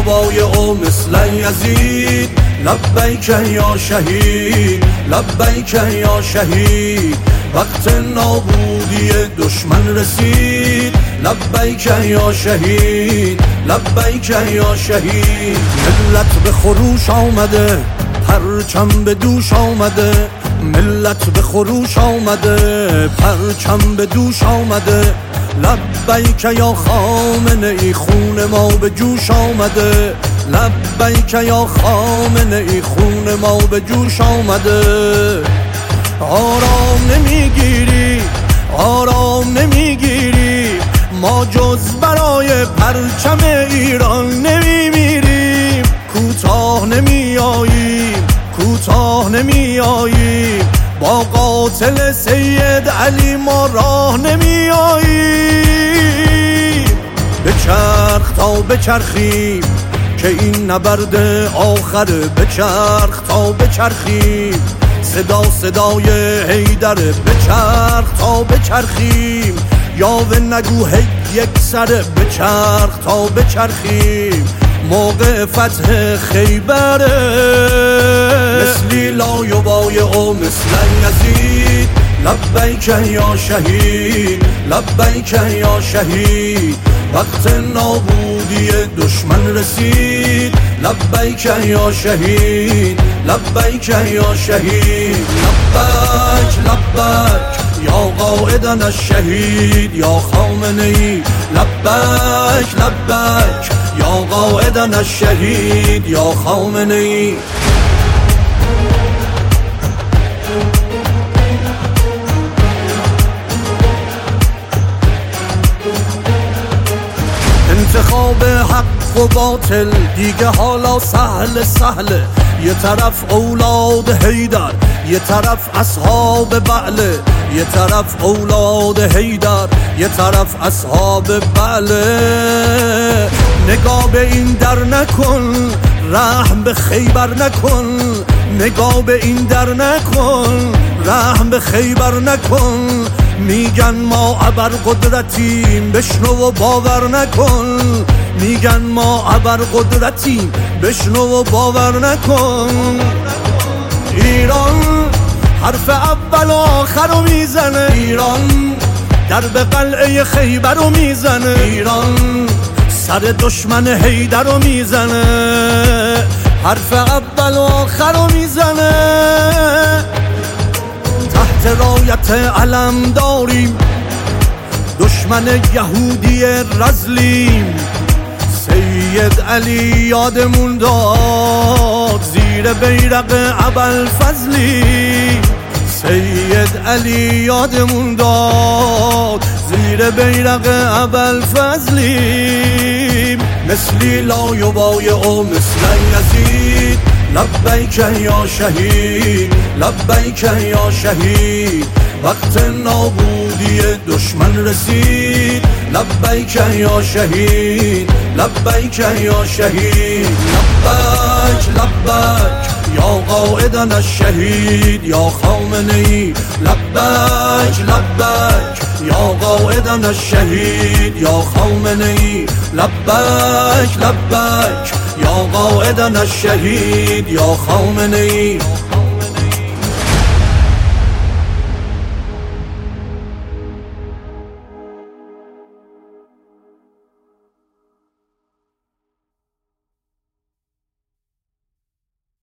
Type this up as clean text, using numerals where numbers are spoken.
یبای او مثل یزید لبیک یا شهید لبیک یا شهید وقت نابودی دشمن رسید لبیک یا شهید لبیک یا شهید ملت به خروش آمده پرچم به دوش آمده ملت به خروش آمده پرچم به دوش آمده لبیک یا خامنه ای خون ما به جوش آمده لبیک یا خامنه ای خون ما به جوش آمده آرام نمیگیری آرام نمیگیری ما جز برای پرچم ایران نمیمیریم کوتاه نمیاییم کوتاه نمیاییم با قاتل سید علی ما راه نمیاییم بچرخ تا بچرخیم که این نبرد آخره بچرخ تا بچرخیم صدا صدای حیدره بچرخ تا بچرخیم یاوه نگو هی یک سره بچرخ تا بچرخیم موقع فتح خیبره مثلی لایبای او مثل یزید لبیک یا شهید لبیک یا شهید وقت نابودی دشمن رسید لبیک یا شهید لبیک یا شهید لبیک لبیک یا قائدنا الشهید یا خامنه ای لبیک لبیک یا قائدنا الشهید یا خامنه ای انتخاب حق و باطل دیگه حالا سهل سهله یه طرف اولاد حیدر یه طرف اصحاب بعله یه طرف اولاد حیدر یه طرف اصحاب بعله نگاه به این در نکن رحم به خیبر نکن نگاه به این در نکن رحم به خیبر نکن میگن ما ابر قدرتیم بشنو و باور نکن میگن ما ابر قدرتیم بشنو و باور نکن ایران حرف اول و آخر رو میزنه ایران درب قلعه خیبر رو میزنه ایران سر دشمن حیدر رو میزنه حرف اول و آخر رو میزنه تحت رایت علم داریم دشمن یهودی رزلیم سید علی یادمون داد زیر بیرق ابوالفضلی سید علی یادمون داد زیر بیرق ابوالفضلی مثلی لایبای او مثل یزید لبیک یا شهید لبیک یا شهید وقت نابودی دشمن رسید لبیک یا شهید لبیک یا شهید لبیک لبیک یا قائدنا الشهید یا خامنه ای لبیک لبیک یا قائدنا الشهید یا خامنه ای لبیک لبیک یا قائدنا الشهید یا خامنه ای